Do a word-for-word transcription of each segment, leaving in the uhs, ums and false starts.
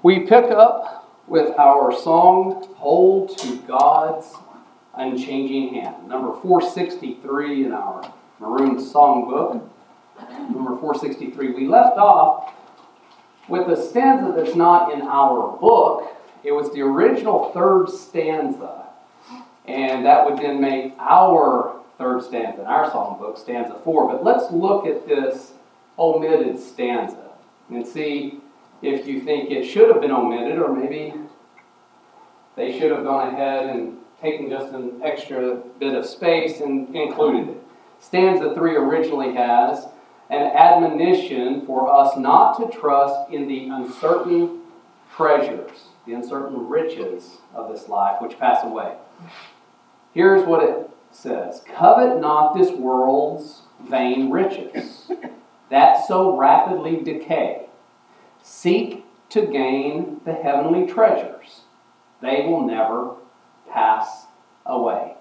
We pick up with our song, Hold to God's Unchanging Hand. Number four sixty-three in our maroon songbook. Number four sixty-three. We left off with a stanza that's not in our book. It was the original third stanza. And that would then make our third stanza in our songbook, stanza four. But let's look at this omitted stanza and see if you think it should have been omitted, or maybe they should have gone ahead and taken just an extra bit of space and included it. Stanza three originally has an admonition for us not to trust in the uncertain treasures, the uncertain riches of this life which pass away. Here's what it says: covet not this world's vain riches, that so rapidly decay. Seek to gain the heavenly treasures. They will never pass away.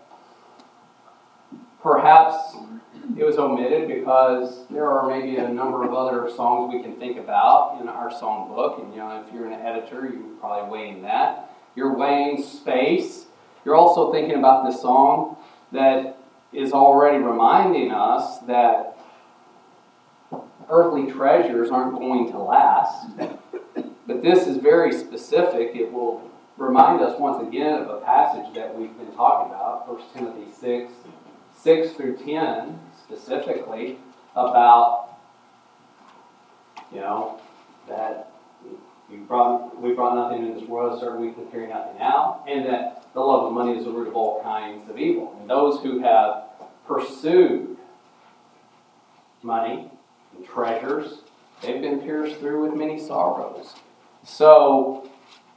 Perhaps it was omitted because there are maybe a number of other songs we can think about in our songbook. And you know, if you're an editor, you're probably weighing that. You're weighing space. You're also thinking about this song that is already reminding us that earthly treasures aren't going to last. But this is very specific. It will remind us once again of a passage that we've been talking about, First Timothy six, six through ten, specifically about, you know, that we brought, we brought nothing into this world, so we can carry nothing out, and that the love of money is the root of all kinds of evil. And those who have pursued money and treasures, they've been pierced through with many sorrows. So,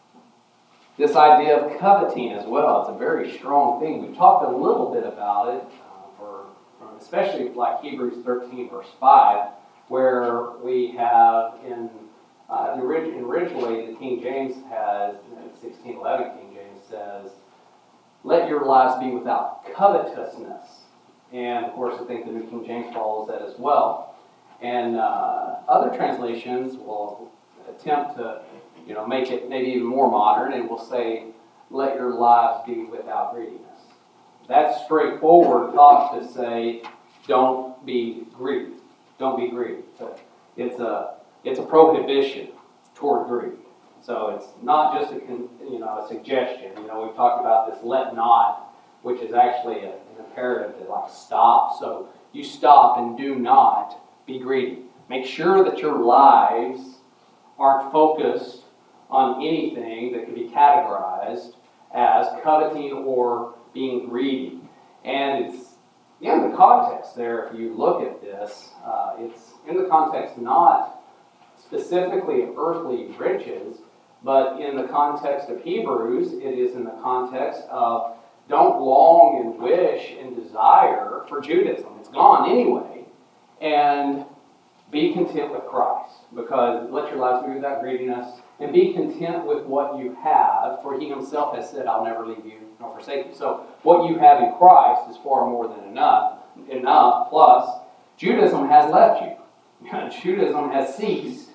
this idea of coveting as well, it's a very strong thing. We've talked a little bit about it, uh, for, from especially like Hebrews thirteen, verse five, where we have in uh, the orig- originally the King James has, sixteen eleven King James says, let your lives be without covetousness. And of course, I think the New King James follows that as well. And uh, other translations will attempt to, you know, make it maybe even more modern, and will say, let your lives be without greediness. That's straightforward thought to say, don't be greedy. Don't be greedy. So it's a it's a prohibition toward greed. So it's not just a you know a suggestion. You know, we've talked about this let not, which is actually a, an imperative to like stop. So you stop and do not be greedy. Make sure that your lives aren't focused on anything that can be categorized as coveting or being greedy. And it's in the context there, if you look at this, uh, it's in the context not specifically of earthly riches, but in the context of Hebrews, it is in the context of don't long and wish and desire for Judaism. It's gone anyway. And be content with Christ, because let your lives be without greediness, and be content with what you have, for He Himself has said, I'll never leave you nor forsake you. So what you have in Christ is far more than enough. Enough. Plus, Judaism has left you. Judaism has ceased.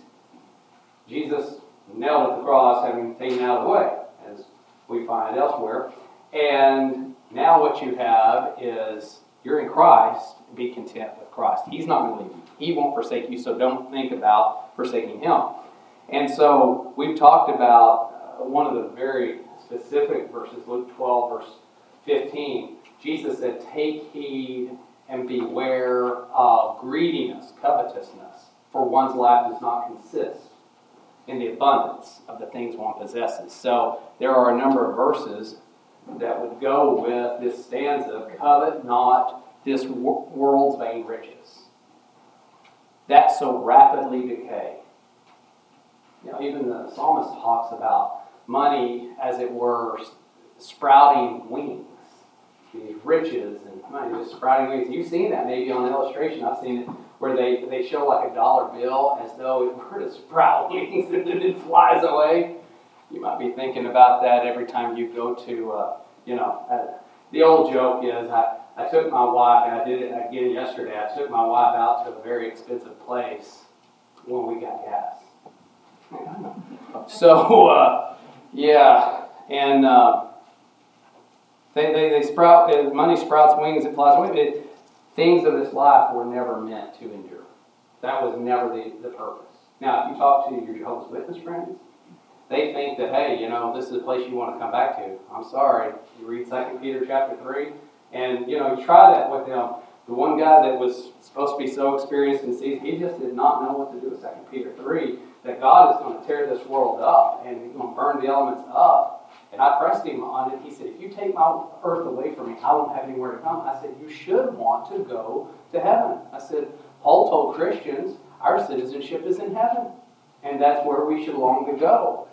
Jesus nailed at the cross, having taken it out of the way, as we find elsewhere. And now what you have is you're in Christ. Be content with Christ. He's not going to leave you. He won't forsake you, so don't think about forsaking Him. And so we've talked about uh, one of the very specific verses, Luke twelve, verse fifteen. Jesus said, take heed and beware of greediness, covetousness, for one's life does not consist in the abundance of the things one possesses. So there are a number of verses that would go with this stanza, covet not this world's vain riches, that so rapidly decay. You know, even the psalmist talks about money, as it were, sprouting wings. These riches and money just sprouting wings. You've seen that maybe on an illustration. I've seen it where they, they show like a dollar bill as though it were to sprout wings and then it flies away. You might be thinking about that every time you go to, uh, you know, uh, the old joke is I, I took my wife, and I did it again yesterday, I took my wife out to a very expensive place when we got gas. So, uh, yeah, and uh, they, they, they sprout, uh, money sprouts wings, it flies away. It, things of this life were never meant to endure. That was never the, the purpose. Now, if you talk to your Jehovah's Witness friends, they think that, hey, you know, this is a place you want to come back to. I'm sorry. You read Second Peter chapter three, and, you know, you try that with them. The one guy that was supposed to be so experienced in season, he just did not know what to do with Second Peter three, that God is going to tear this world up, and he's going to burn the elements up. And I pressed him on it. He said, if you take my earth away from me, I won't have anywhere to come. I said, you should want to go to heaven. I said, Paul told Christians, our citizenship is in heaven, and that's where we should long to go.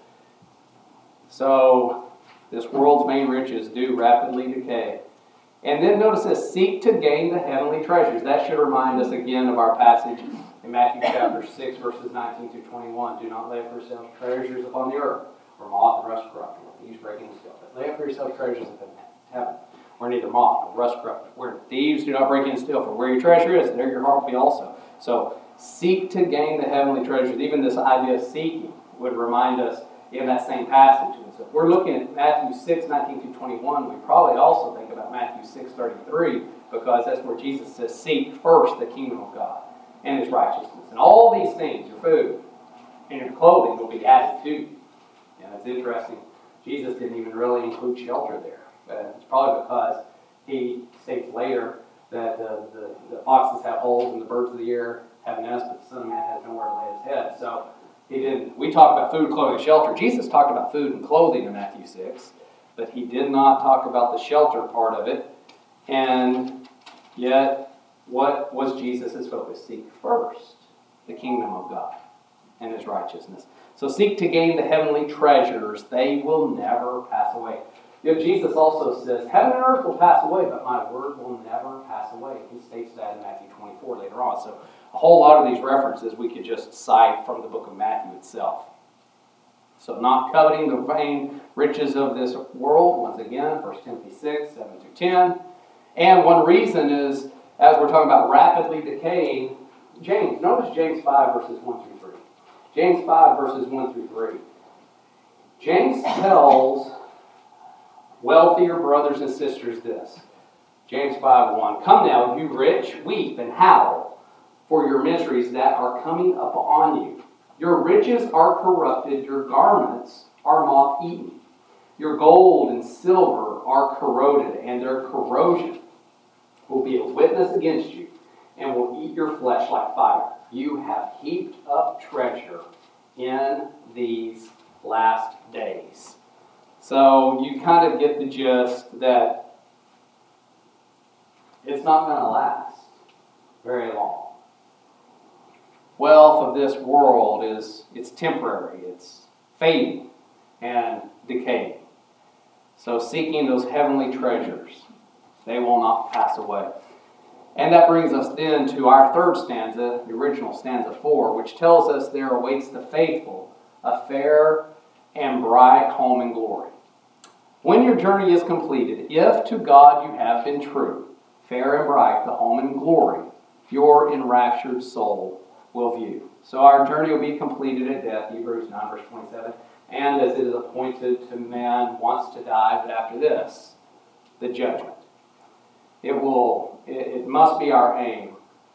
So, this world's main riches do rapidly decay. And then notice this, seek to gain the heavenly treasures. That should remind us again of our passage in Matthew chapter six, verses nineteen through twenty-one. Do not lay up for yourselves treasures upon the earth, where moth and rust corrupt, and thieves break in and steal. But lay up for yourselves treasures up in heaven, where neither moth nor rust corrupt, where thieves do not break in and steal. For where your treasure is, there your heart will be also. So, seek to gain the heavenly treasures. Even this idea of seeking would remind us in that same passage. And so if we're looking at Matthew six, nineteen through twenty-one, we probably also think about Matthew six, thirty-three, because that's where Jesus says, seek first the kingdom of God and his righteousness. And all these things, your food and your clothing, will be added to you. And it's interesting, Jesus didn't even really include shelter there. Uh, it's probably because he states later that uh, the, the foxes have holes and the birds of the air have nests, but the Son of Man has nowhere to lay his head. So he didn't. We talk about food, clothing, shelter. Jesus talked about food and clothing in Matthew six, but he did not talk about the shelter part of it. And yet, what was Jesus' focus? Seek first the kingdom of God and his righteousness. So seek to gain the heavenly treasures. They will never pass away. You know, Jesus also says, heaven and earth will pass away, but my word will never pass away. He states that in Matthew twenty-four later on. So a whole lot of these references we could just cite from the book of Matthew itself. So not coveting the vain riches of this world, once again, First Timothy six, seven through ten. And one reason is, as we're talking about rapidly decaying, James. Notice James five, verses one through three. James five, verses one through three. James tells wealthier brothers and sisters this. James five, one. Come now, you rich, weep and howl for your miseries that are coming upon you. Your riches are corrupted, your garments are moth-eaten. Your gold and silver are corroded, and their corrosion will be a witness against you, and will eat your flesh like fire. You have heaped up treasure in these last days. So you kind of get the gist that it's not going to last very long. Wealth of this world is it's temporary, it's fading and decaying. So seeking those heavenly treasures, they will not pass away. And that brings us then to our third stanza, the original stanza four, which tells us there awaits the faithful a fair and bright home in glory. When your journey is completed, if to God you have been true, fair and bright the home in glory, your enraptured soul will view. So our journey will be completed at death, Hebrews nine, verse twenty-seven. And as it is appointed to man once to die, but after this, the judgment. It will, it, it must be our aim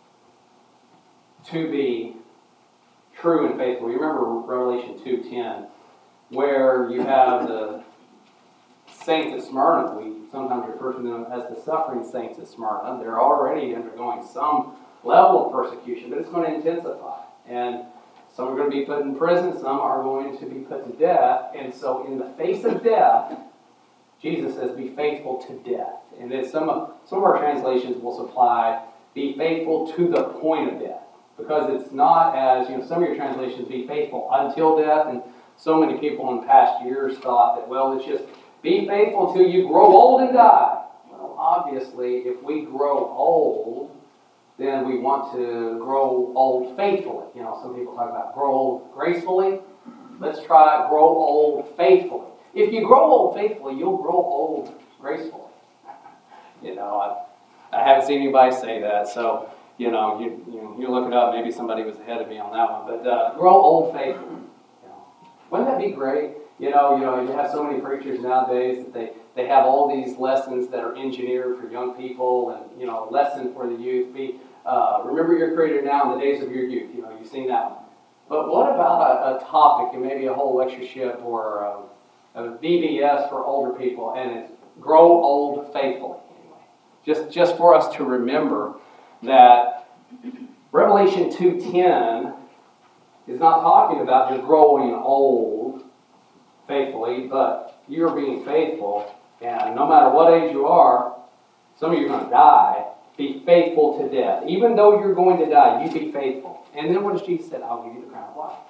to be true and faithful. You remember Revelation two ten, where you have the saints at Smyrna. We sometimes refer to them as the suffering saints at Smyrna. They're already undergoing some level of persecution, but it's going to intensify. And some are going to be put in prison, some are going to be put to death. And so in the face of death, Jesus says, be faithful to death. And then some of, some of our translations will supply, be faithful to the point of death. Because it's not as, you know, some of your translations, be faithful until death. And so many people in past years thought that, well, it's just be faithful until you grow old and die. Well, obviously, if we grow old, then we want to grow old faithfully. You know, some people talk about grow old gracefully. Let's try grow old faithfully. If you grow old faithfully, you'll grow old gracefully. You know, I, I haven't seen anybody say that, so, you know, you, you, you look it up. Maybe somebody was ahead of me on that one. But uh, grow old faithfully. You know. Wouldn't that be great? You know, you know, you have so many preachers nowadays that they, they have all these lessons that are engineered for young people, and, you know, a lesson for the youth. Be, uh, remember your Creator now in the days of your youth. You know, you've seen that one. But what about a, a topic, and maybe a whole lectureship or um, a V B S for older people, and it's grow old faithfully. Anyway, just, just for us to remember that Revelation two ten is not talking about just growing old faithfully, but you're being faithful, and no matter what age you are, some of you are going to die, be faithful to death. Even though you're going to die, you be faithful. And then what does Jesus say? I'll give you the crown of life.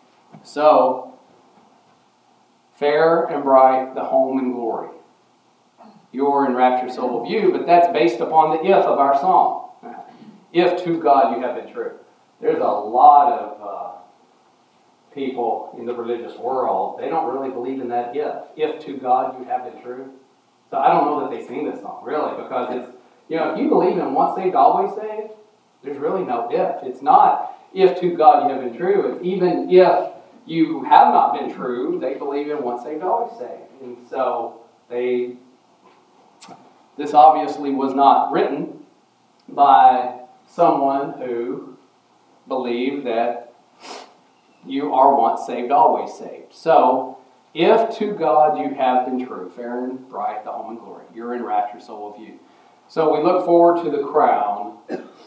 So, fair and bright, the home and glory. Your enraptured soul will view, but that's based upon the if of our song. If to God you have been true. There's a lot of uh, people in the religious world, they don't really believe in that if. If to God you have been true. So I don't know that they sing this song, really, because it's, you know, if you believe in once saved, always saved, there's really no if. It's not if to God you have been true. It's even if you have not been true, they believe in once saved, always saved. And so they, this obviously was not written by someone who believed that you are once saved, always saved. So, if to God you have been true, fair and bright, the home and glory, your enraptured soul of you. So we look forward to the crown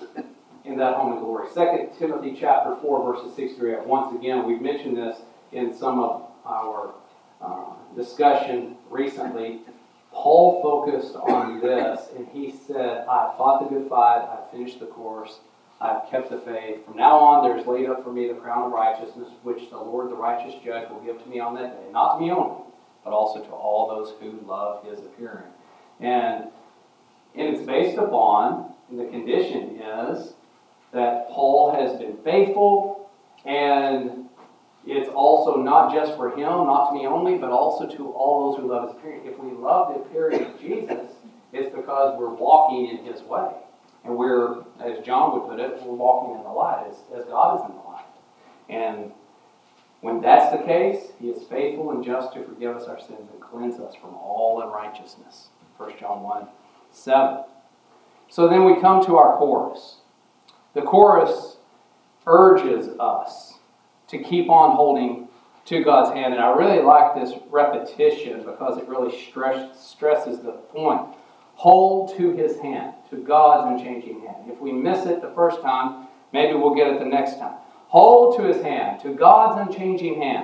in that home and glory. Second Timothy chapter four, verses six through eight. Once again, we've mentioned this in some of our uh, discussion recently. Paul focused on this, and he said, I've fought the good fight, I've finished the course, I've kept the faith. From now on, there is laid up for me the crown of righteousness, which the Lord, the righteous judge, will give to me on that day. Not to me only, but also to all those who love his appearing. And, and it's based upon, and the condition is, that Paul has been faithful, and it's also not just for him, not to me only, but also to all those who love his appearing. If we love the appearing of Jesus, it's because we're walking in his way. And we're, as John would put it, we're walking in the light as, as God is in the light. And when that's the case, he is faithful and just to forgive us our sins and cleanse us from all unrighteousness. First John one, seven. So then we come to our chorus. The chorus urges us to keep on holding to God's hand. And I really like this repetition because it really stress, stresses the point. Hold to his hand, to God's unchanging hand. If we miss it the first time, maybe we'll get it the next time. Hold to his hand, to God's unchanging hand.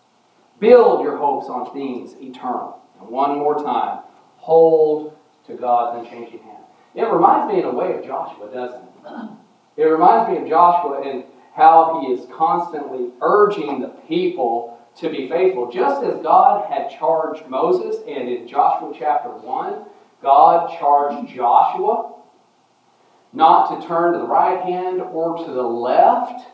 Build your hopes on things eternal. And one more time, hold to God's unchanging hand. It reminds me in a way of Joshua, doesn't it? It reminds me of Joshua and how he is constantly urging the people to be faithful. Just as God had charged Moses, and in Joshua chapter one, God charged Joshua not to turn to the right hand or to the left,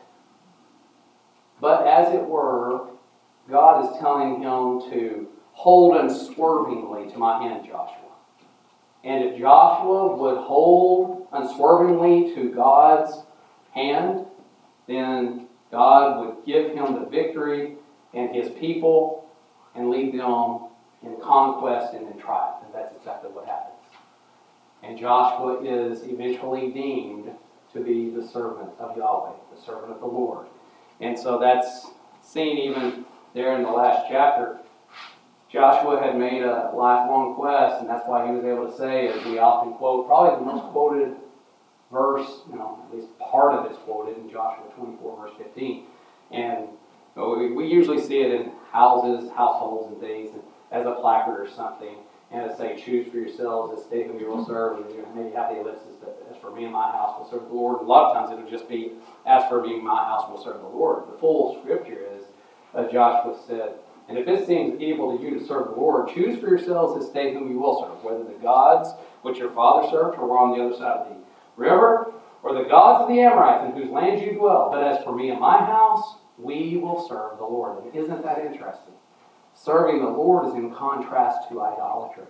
but as it were, God is telling him to hold unswervingly to my hand, Joshua. And if Joshua would hold unswervingly to God's hand, then God would give him the victory and his people and lead them in conquest and in triumph. And that's exactly what happens. And Joshua is eventually deemed to be the servant of Yahweh, the servant of the Lord. And so that's seen even there in the last chapter. Joshua had made a lifelong quest, and that's why he was able to say, as we often quote, probably the most quoted verse, you know, at least part of it's quoted in Joshua twenty-four, verse fifteen. And you know, we, we usually see it in houses, households, and things, and as a placard or something, and to say, choose for yourselves this day whom you will serve, and you know, maybe have the ellipsis that, as for me and my house will serve the Lord. A lot of times it'll just be, as for me and my house will serve the Lord. The full scripture is, as Joshua said, and if it seems evil to you to serve the Lord, choose for yourselves this day whom you will serve, whether the gods which your father served or were on the other side of the river, or the gods of the Amorites in whose land you dwell. But as for me and my house, we will serve the Lord. And isn't that interesting? Serving the Lord is in contrast to idolatry.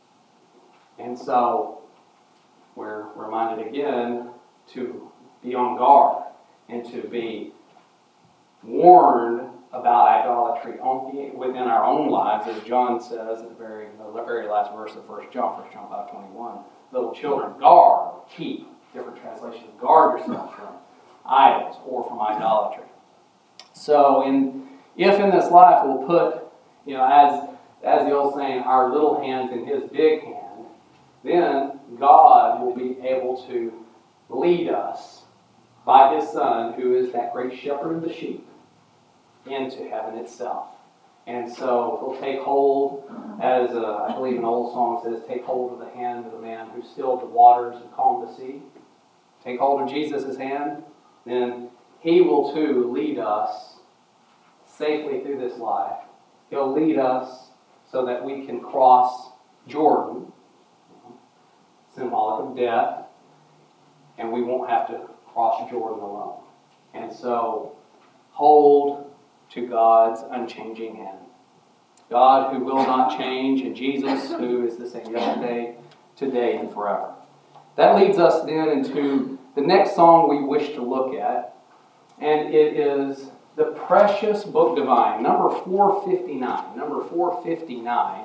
And so, we're reminded again to be on guard and to be warned about idolatry within our own lives, as John says at the very, the very last verse of First John, First John five twenty-one. Little children, guard, keep, different translations, guard yourselves from idols or from idolatry. So, in, if in this life we'll put, you know, as, as the old saying, our little hands in His big hand, then God will be able to lead us by His Son, who is that great shepherd of the sheep, into heaven itself. And so he'll take hold, as uh, I believe an old song says, take hold of the hand of the man who stilled the waters and calmed the sea. Take hold of Jesus' hand, then He will too lead us safely through this life. He'll lead us so that we can cross Jordan, symbolic of death, and we won't have to cross Jordan alone. And so, hold to God's unchanging hand. God who will not change, and Jesus who is the same yesterday, today, and forever. That leads us then into the next song we wish to look at, and it is the Precious Book Divine, number four fifty-nine. Number four fifty-nine.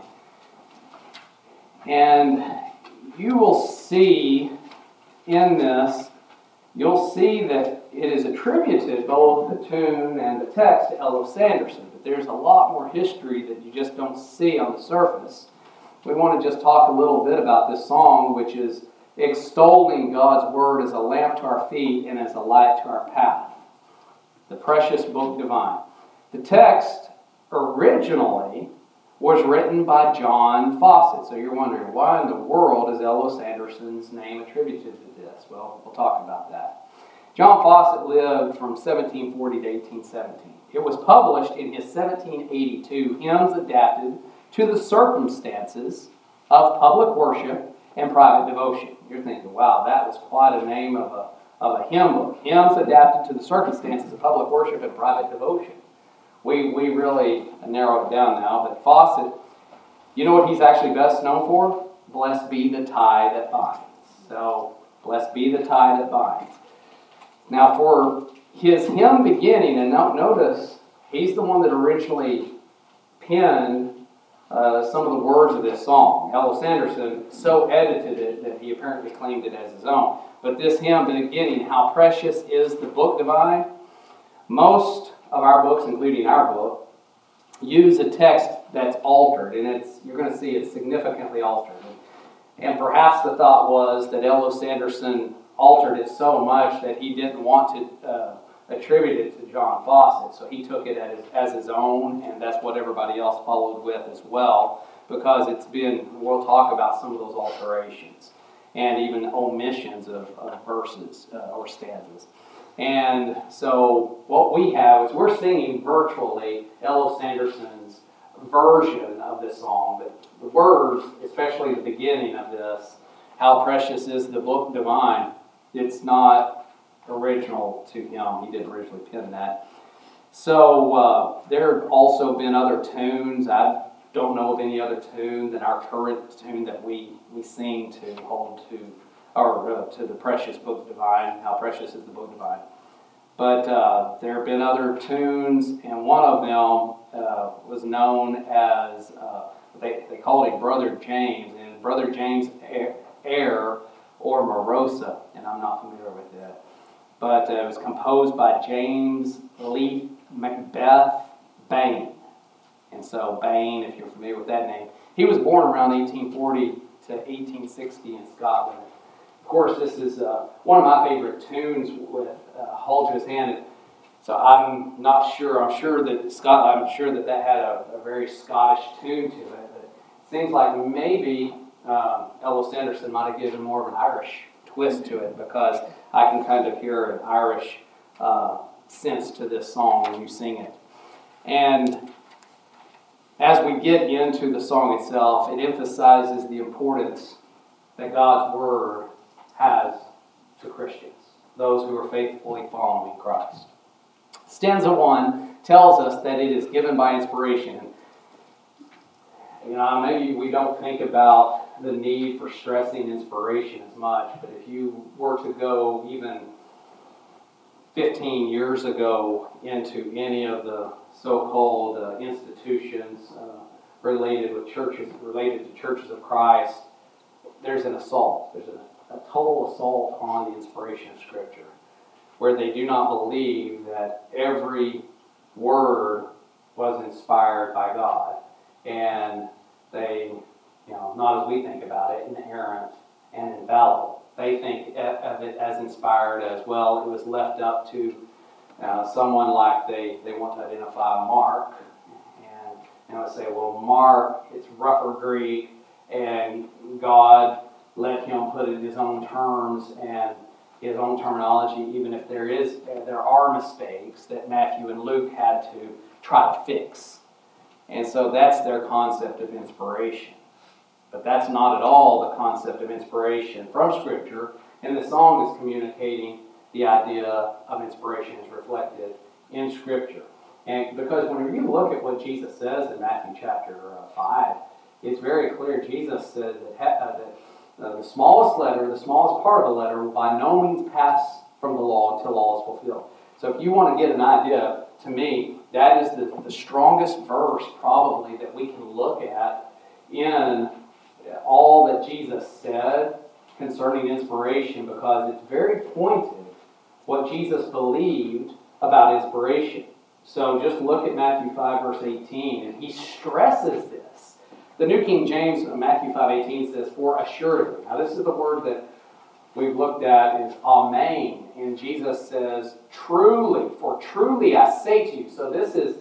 And you will see in this, you'll see that it is attributed, both the tune and the text, to Ella Sanderson. But there's a lot more history that you just don't see on the surface. We want to just talk a little bit about this song, which is extolling God's Word as a lamp to our feet and as a light to our path. The Precious Book Divine. The text originally was written by John Fawcett. So you're wondering, why in the world is Ella Sanderson's name attributed to this? Well, we'll talk about that. John Fawcett lived from seventeen forty to eighteen seventeen. It was published in his seventeen eighty-two Hymns Adapted to the Circumstances of Public Worship and Private Devotion. You're thinking, wow, that was quite a name of a, of a hymn book. Hymns Adapted to the Circumstances of Public Worship and Private Devotion. We, we really narrow it down now, but Fawcett, you know what he's actually best known for? Blessed be the tie that binds. So, blessed be the tie that binds. Now, for his hymn beginning, and now notice, he's the one that originally penned uh, some of the words of this song. Ella Sanderson so edited it that he apparently claimed it as his own. But this hymn, the beginning, how precious is the book divine, most of our books, including our book, use a text that's altered, and it's you're going to see it's significantly altered. And perhaps the thought was that Ella Sanderson altered it so much that he didn't want to uh, attribute it to John Fawcett, so he took it as, as his own, and that's what everybody else followed with as well, because it's been, we'll talk about some of those alterations, and even omissions of, of verses uh, or stanzas. And so what we have is we're singing virtually Ella Sanderson's version of this song, but the words, especially the beginning of this, how precious is the book divine, it's not original to him. He didn't originally pen that. So uh, there have also been other tunes. I don't know of any other tune than our current tune that we, we sing to hold to, or uh, to the precious book divine, how precious is the book divine. But uh, there have been other tunes, and one of them uh, was known as, uh, they, they called it Brother James, and Brother James Air or Morosa, and I'm not familiar with that. But uh, it was composed by James Leaf Macbeth Bain. And so Bain, if you're familiar with that name, he was born around eighteen forty to eighteen sixty in Scotland. Of course, this is uh, one of my favorite tunes with uh, Hold to His Hand. So I'm not sure. I'm sure that Scott. I'm sure that that had a, a very Scottish tune to it. But it seems like maybe um, Ella Sanderson might have given more of an Irish twist to it, because I can kind of hear an Irish uh, sense to this song when you sing it. And as we get into the song itself, it emphasizes the importance that God's Word has to Christians, those who are faithfully following Christ. Stanza one tells us that it is given by inspiration. You know, maybe we don't think about the need for stressing inspiration as much, but if you were to go even fifteen years ago into any of the so-called uh, institutions uh, related with churches, related to churches of Christ, there's an assault. There's a, a total assault on the inspiration of Scripture, where they do not believe that every word was inspired by God, and they, you know, not as we think about it, inerrant and infallible. They think of it as inspired as, well, it was left up to uh, someone like they, they want to identify Mark, and you know, say, well, Mark, it's rougher Greek, and God let him put it in his own terms and his own terminology, even if there is there are mistakes that Matthew and Luke had to try to fix. And so that's their concept of inspiration. But that's not at all the concept of inspiration from Scripture, and the song is communicating the idea of inspiration is reflected in Scripture. And because whenever you look at what Jesus says in Matthew chapter five, it's very clear. Jesus said that, uh, that uh, the smallest letter, the smallest part of the letter, will by no means pass from the law until all is fulfilled. So if you want to get an idea, to me, that is the, the strongest verse probably that we can look at in all that Jesus said concerning inspiration, because it's very pointed what Jesus believed about inspiration. So just look at Matthew five, verse eighteen, and he stresses this. The New King James, Matthew five eighteen says, for assuredly. Now this is the word that we've looked at is amen. And Jesus says, truly, for truly I say to you. So this is,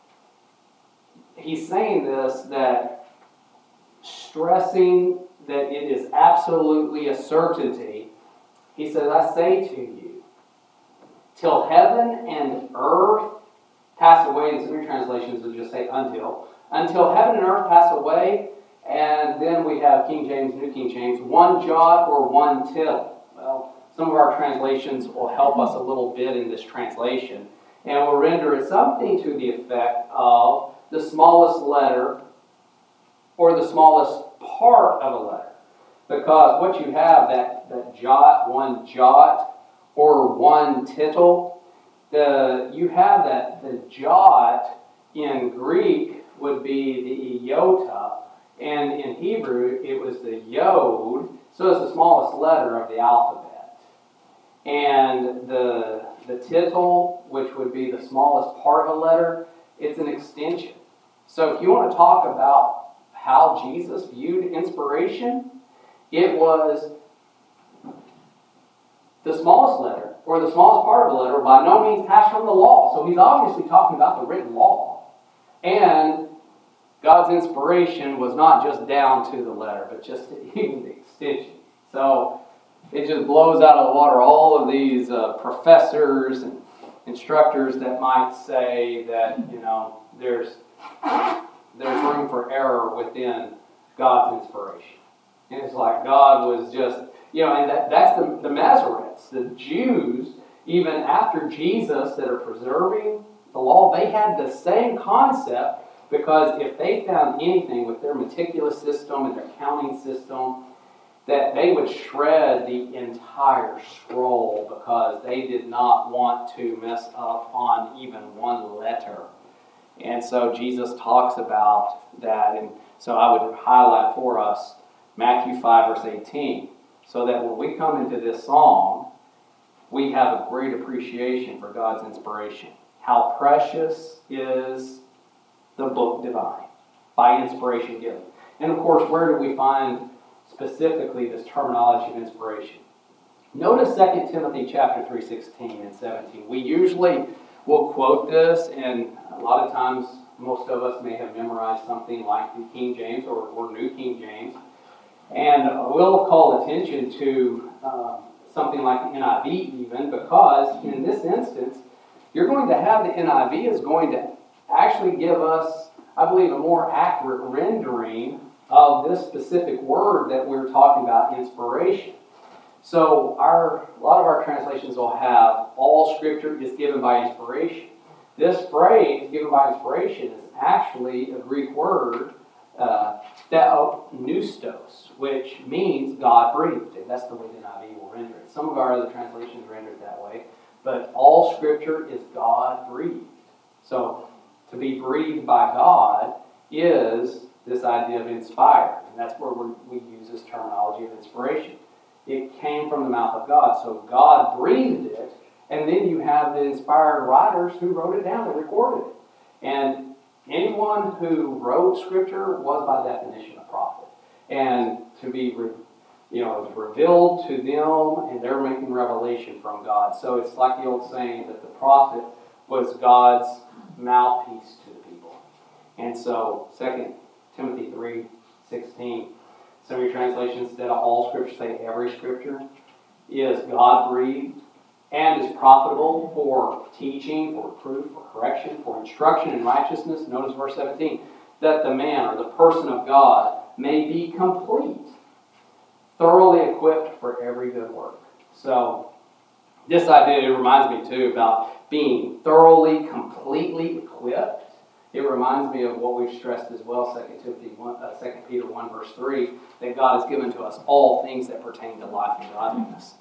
he's saying this, that stressing that it is absolutely a certainty. He says, I say to you, till heaven and earth pass away, and some of your translations will just say until. Until heaven and earth pass away, and then we have King James, New King James, one jot or one tittle. Well, some of our translations will help us a little bit in this translation, and will render it something to the effect of the smallest letter or the smallest part of a letter. Because what you have, that, that jot, one jot, or one tittle, the, you have that the jot in Greek would be the iota, and in Hebrew it was the yod, so it's the smallest letter of the alphabet. And the, the tittle, which would be the smallest part of a letter, it's an extension. So if you want to talk about how Jesus viewed inspiration, it was the smallest letter, or the smallest part of the letter, by no means passed from the law. So he's obviously talking about the written law. And God's inspiration was not just down to the letter, but just to even the extension. So it just blows out of the water all of these uh, professors and instructors that might say that, you know, there's there's room for error within God's inspiration. And it's like God was just, you know, and that, that's the, the Masoretes, the Jews, even after Jesus, that are preserving the law, they had the same concept, because if they found anything with their meticulous system and their counting system, that they would shred the entire scroll, because they did not want to mess up on even one letter. And so Jesus talks about that, and so I would highlight for us Matthew five, verse eighteen, so that when we come into this song, we have a great appreciation for God's inspiration. How precious is the book divine, by inspiration given. And of course, where do we find specifically this terminology of inspiration? Notice Second Timothy chapter three, sixteen and seventeen. We usually will quote this, and a lot of times most of us may have memorized something like the King James or, or New King James. And we'll call attention to uh, something like the N I V even, because in this instance, you're going to have the N I V is going to actually give us, I believe, a more accurate rendering of this specific word that we're talking about, inspiration. So our a lot of our translations will have all Scripture is given by inspiration. This phrase, given by inspiration, is actually a Greek word, uh, theopneustos, which means God breathed. And that's the way the N I V will render it. Some of our other translations render it that way. But all Scripture is God breathed. So to be breathed by God is this idea of inspired. And that's where we we use this terminology of inspiration. It came from the mouth of God. So God breathed it, and then you have the inspired writers who wrote it down and recorded it. And anyone who wrote Scripture was by definition a prophet. And to be, re, you know, it was revealed to them, and they're making revelation from God. So it's like the old saying that the prophet was God's mouthpiece to the people. And so, Second Timothy three sixteen, some of your translations, instead of all Scripture, say every Scripture, is God-breathed and is profitable for teaching, for reproof, for correction, for instruction in righteousness. Notice verse seventeen, that the man or the person of God may be complete, thoroughly equipped for every good work. So, this idea, it reminds me too about being thoroughly, completely equipped. It reminds me of what we've stressed as well, Second Timothy one, uh, Second Peter one, verse three, that God has given to us all things that pertain to life and godliness.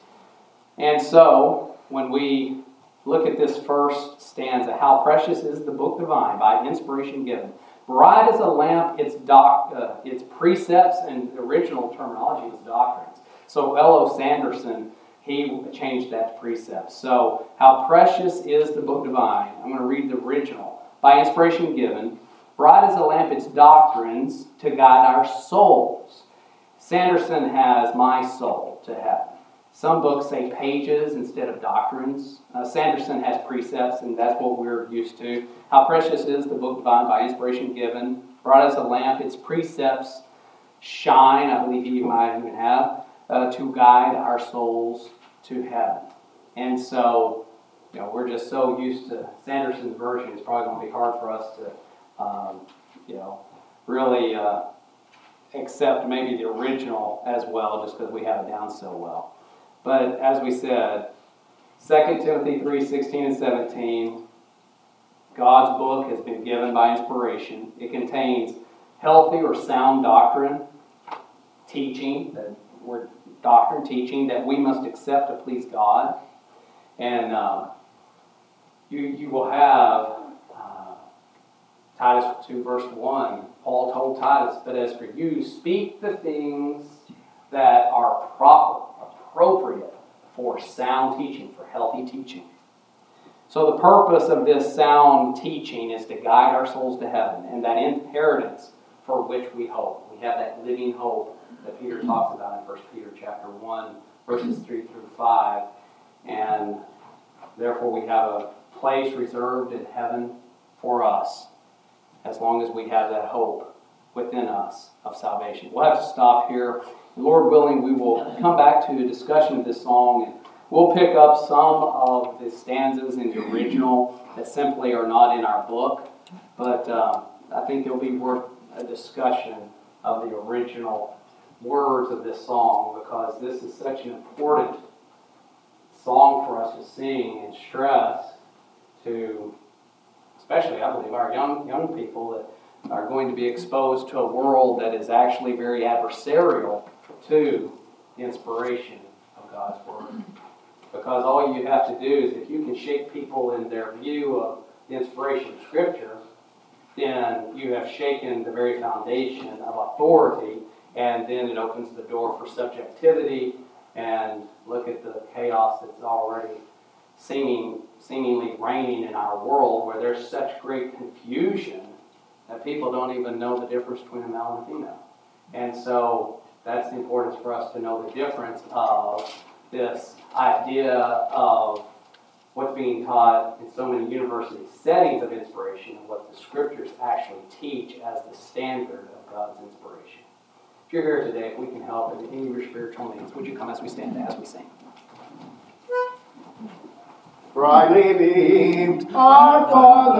And so, when we look at this first stanza, how precious is the book divine, by inspiration given. Bright as a lamp, its, doc, uh, its precepts, and the original terminology was doctrines. So L O Sanderson, he changed that to precepts. So, how precious is the book divine. I'm going to read the original. By inspiration given, bright as a lamp, its doctrines to guide our souls. Sanderson has my soul to heaven. Some books say pages instead of doctrines. Uh, Sanderson has precepts, and that's what we're used to. How precious is the book divine, by inspiration given, bright as a lamp, its precepts shine, I believe he might even have, uh, to guide our souls to heaven. And so, you know, we're just so used to Sanderson's version. It's probably going to be hard for us to, um, you know, really uh, accept maybe the original as well, just because we have it down so well. But as we said, Second Timothy three sixteen and seventeen, God's book has been given by inspiration. It contains healthy or sound doctrine, teaching, that we're doctrine, teaching that we must accept to please God. And uh, you, you will have uh, Titus two verse one. Paul told Titus, but as for you, speak the things that are proper, appropriate for sound teaching, for healthy teaching. So the purpose of this sound teaching is to guide our souls to heaven, and that inheritance for which we hope. We have that living hope that Peter talks about in First Peter chapter one, verses three through five. And therefore we have a place reserved in heaven for us, as long as we have that hope within us of salvation. We'll have to stop here. Lord willing, we will come back to a discussion of this song, and we'll pick up some of the stanzas in the original that simply are not in our book. But uh, I think it'll be worth a discussion of the original words of this song, because this is such an important song for us to sing and stress to, especially I believe our young young people that are going to be exposed to a world that is actually very adversarial to the inspiration of God's Word. Because all you have to do is, if you can shake people in their view of the inspiration of Scripture, then you have shaken the very foundation of authority, and then it opens the door for subjectivity. And look at the chaos that's already seeming, seemingly reigning in our world, where there's such great confusion that people don't even know the difference between a male and a female. And so that's the importance for us to know the difference of this idea of what's being taught in so many university settings of inspiration and what the Scriptures actually teach as the standard of God's inspiration. If you're here today, if we can help in any of your spiritual needs, would you come as we stand as we sing? Brightly beamed our Father.